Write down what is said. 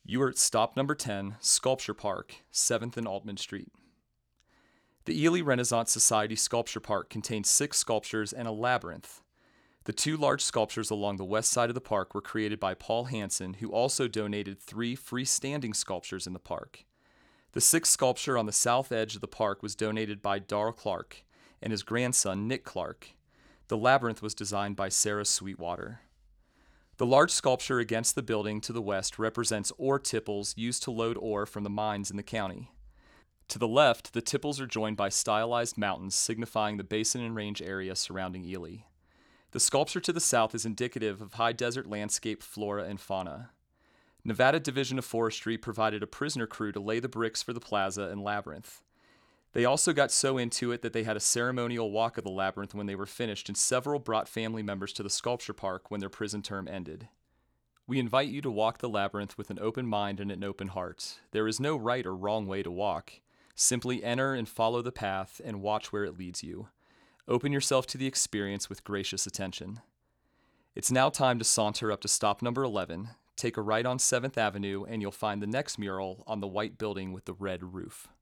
You are at stop number 10, Sculpture Park, 7th and Altman Street. The Ely Renaissance Society Sculpture Park contains 6 sculptures and a labyrinth. The 2 large sculptures along the west side of the park were created by Paul Hansen, who also donated 3 freestanding sculptures in the park. The 6th sculpture on the south edge of the park was donated by Darl Clark and his grandson, Nick Clark. The labyrinth was designed by Sarah Sweetwater. The large sculpture against the building to the west represents ore tipples used to load ore from the mines in the county. To the left, the tipples are joined by stylized mountains signifying the basin and range area surrounding Ely. The sculpture to the south is indicative of high desert landscape flora and fauna. Nevada Division of Forestry provided a prisoner crew to lay the bricks for the plaza and labyrinth. They also got so into it that they had a ceremonial walk of the labyrinth when they were finished, and several brought family members to the sculpture park when their prison term ended. We invite you to walk the labyrinth with an open mind and an open heart. There is no right or wrong way to walk. Simply enter and follow the path and watch where it leads you. Open yourself to the experience with gracious attention. It's now time to saunter up to stop number 11, take a right on 7th Avenue, and you'll find the next mural on the white building with the red roof.